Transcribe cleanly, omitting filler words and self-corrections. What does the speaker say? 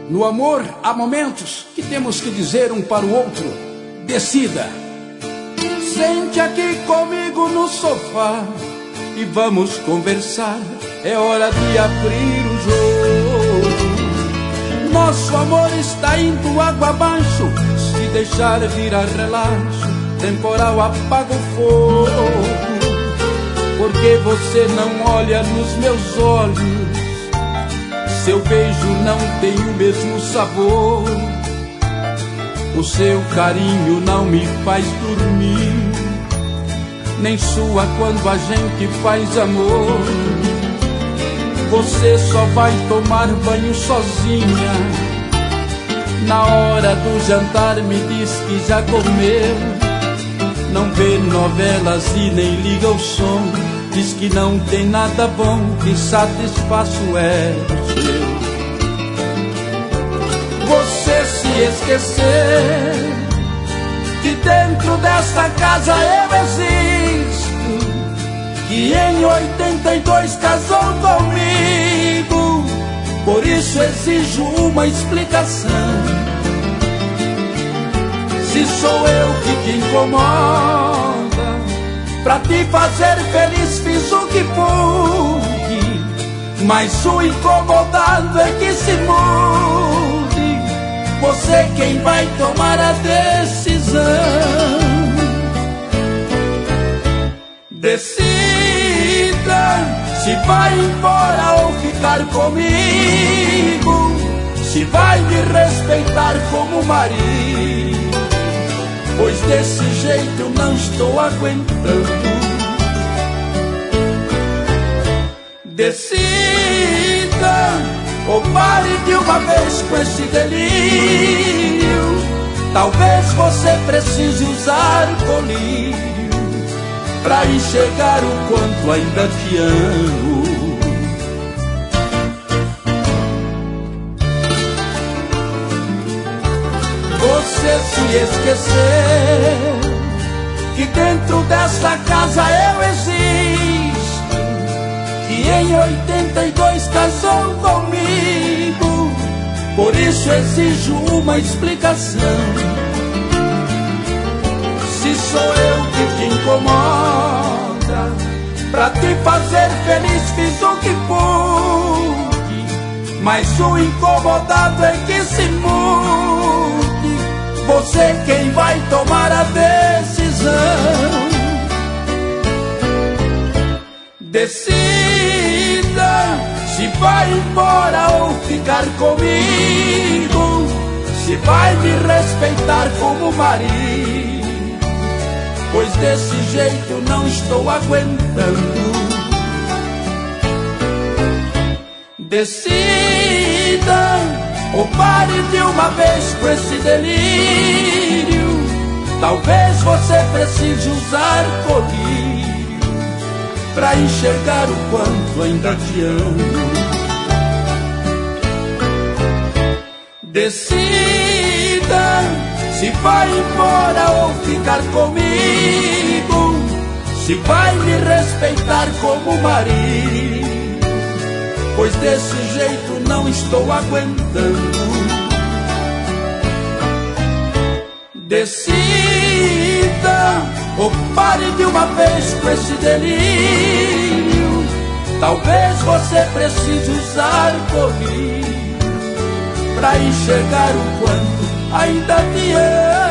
No amor há momentos que temos que dizer um para o outro: decida. Sente aqui comigo no sofá e vamos conversar. É hora de abrir o jogo. Nosso amor está indo água abaixo. Se deixar virar relaxo, temporal apaga o fogo. Porque você não olha nos meus olhos, seu beijo não tem o mesmo sabor. O seu carinho não me faz dormir, nem sua quando a gente faz amor. Você só vai tomar banho sozinha. Na hora do jantar me diz que já comeu. Não vê novelas e nem liga o som. Diz que não tem nada bom que satisfaça o ego seu. Você se esqueceu que dentro desta casa eu existo, que em 82 casou comigo. Por isso exijo uma explicação. Se sou eu que te incomoda, pra te fazer feliz fiz o que pude, mas o incomodado é que se mude. Você quem vai tomar a decisão. Decida se vai embora ou ficar comigo, se vai me respeitar como marido, pois desse jeito eu não estou aguentando. Decida ou pare de uma vez com esse delírio. Talvez você precise usar colírio pra enxergar o quanto ainda te amo. Você se esqueceu que dentro desta casa eu existo, que em 82 casou comigo. Por isso exijo uma explicação. Se sou eu que te incomoda, pra te fazer feliz fiz o que pude, mas o incomodado é que se mude. Você quem vai tomar a decisão. Decida se vai embora ou ficar comigo, se vai me respeitar como marido, pois desse jeito não estou aguentando. Decida ou pare de uma vez com esse delírio. Talvez você precise usar colírio pra enxergar o quanto ainda te amo. Decida se vai embora ou ficar comigo, se vai me respeitar como marido, pois desse jeito não estou aguentando. Decida ou pare de uma vez com esse delírio. Talvez você precise usar colírio pra enxergar o quanto ainda te amo.